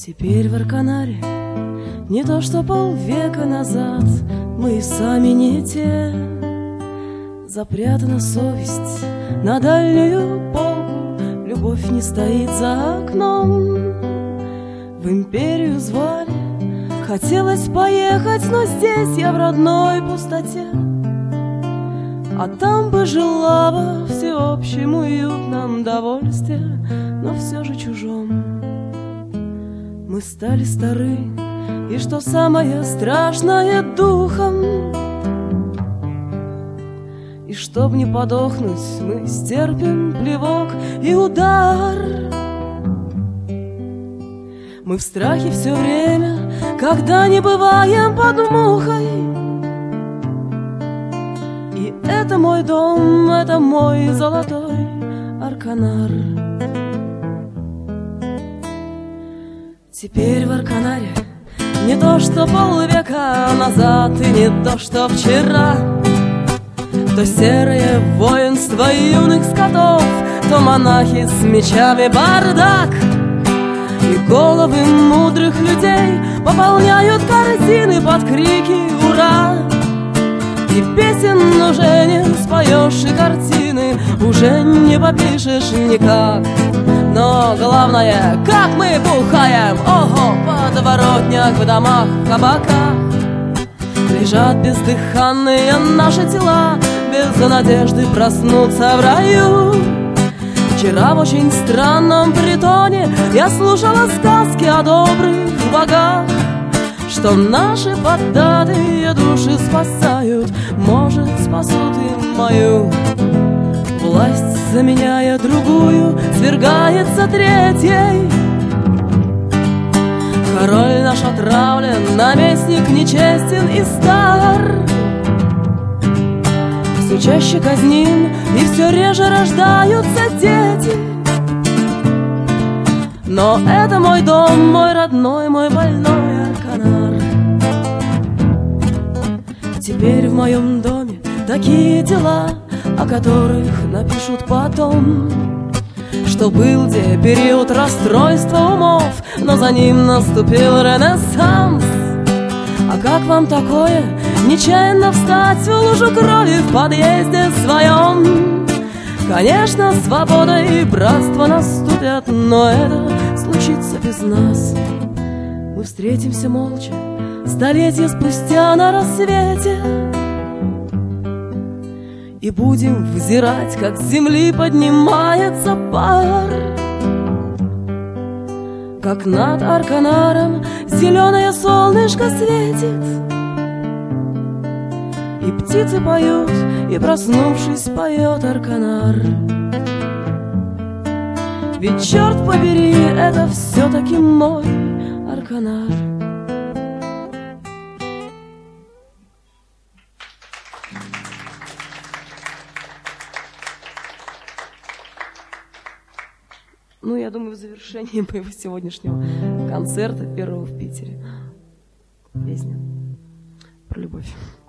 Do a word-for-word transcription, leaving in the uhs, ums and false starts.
Теперь в Арканаре не то что полвека назад, мы и сами не те. Запрятана совесть на дальнюю полку, любовь не стоит за окном. В империю звали, хотелось поехать, но здесь я в родной пустоте. А там бы жила во всеобщем уютном довольстве, но все же чужом. Мы стали стары, и что самое страшное, духом. И чтоб не подохнуть, мы стерпим плевок и удар. Мы в страхе все время, когда не бываем под мухой. И это мой дом, это мой золотой Арканар. Теперь в Арканаре не то что полвека назад, и не то что вчера. То серое воинство юных скотов, то монахи с мечами бардак. И головы мудрых людей пополняют корзины под крики «Ура!». И песен уже не споешь, и картины уже не попишешь никак. Но главное, как мы бухаем, ого, в подворотнях, в домах, в кабаках. Лежат бездыханные наши тела, без надежды проснуться в раю. Вчера в очень странном притоне я слушала сказки о добрых богах, что наши поддатые души спасают, может, спасут и мою. Власть, заменяя другую, свергается третьей. Король наш отравлен, наместник нечестен и стар. Все чаще казним, и все реже рождаются дети. Но это мой дом, мой родной, мой больной Арканар. Теперь в моем доме такие дела, о которых напишут потом, что был где период расстройства умов, но за ним наступил ренессанс. А как вам такое, нечаянно встать в лужу крови в подъезде своем? Конечно, свобода и братство наступят, но это случится без нас. Мы встретимся молча, столетия спустя на рассвете, и будем взирать, как с земли поднимается пар, как над Арканаром зеленое солнышко светит, и птицы поют, и, проснувшись, поет Арканар. Ведь, черт побери, это все-таки мой Арканар. Ну, я думаю, в завершении моего сегодняшнего концерта, первого в Питере, песня про любовь.